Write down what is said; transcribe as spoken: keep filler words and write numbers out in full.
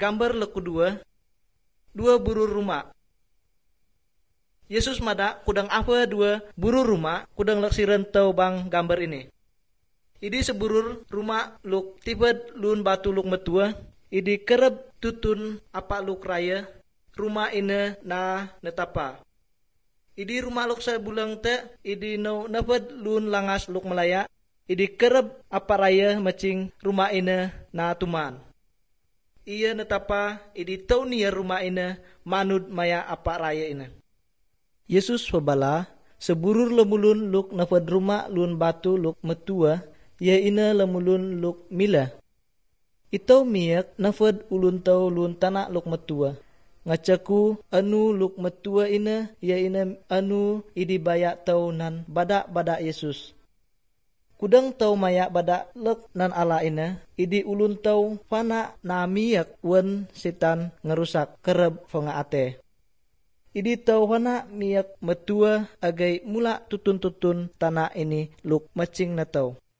Gambar le kedua, dua buru rumah. Yesus mada kudang apa dua buru rumah kudang leksiran tau bang gambar ini. Idi seburur rumah luk tibet lun batu luk metua. Idi kereb tutun apa luk raya. Rumah ina na netapa. Idi rumah luk sebulang te. Idi no nepet lun langas luk melaya. Idi kereb apa raya macing rumah ina na tuman. Ia netapa idi tau niya rumah ina manud maya apa raya ina. Yesus pebala seburur lemulun luk nafad rumah lun batu luk metua ya ina lemulun luk mila. Itau miyak nafad ulun tau lun tanah luk metua. Ngacaku anu luk metua ina ya ina anu idi bayak tau nan badak-badak Yesus. Kudang tau maya badak lek nan ala ina idi ulun tau fana na miyak wen setan ngerusak kereb fonga ate. Idi tau wana miyak metua agai mula tutun-tutun tanah ini luk macing na tau.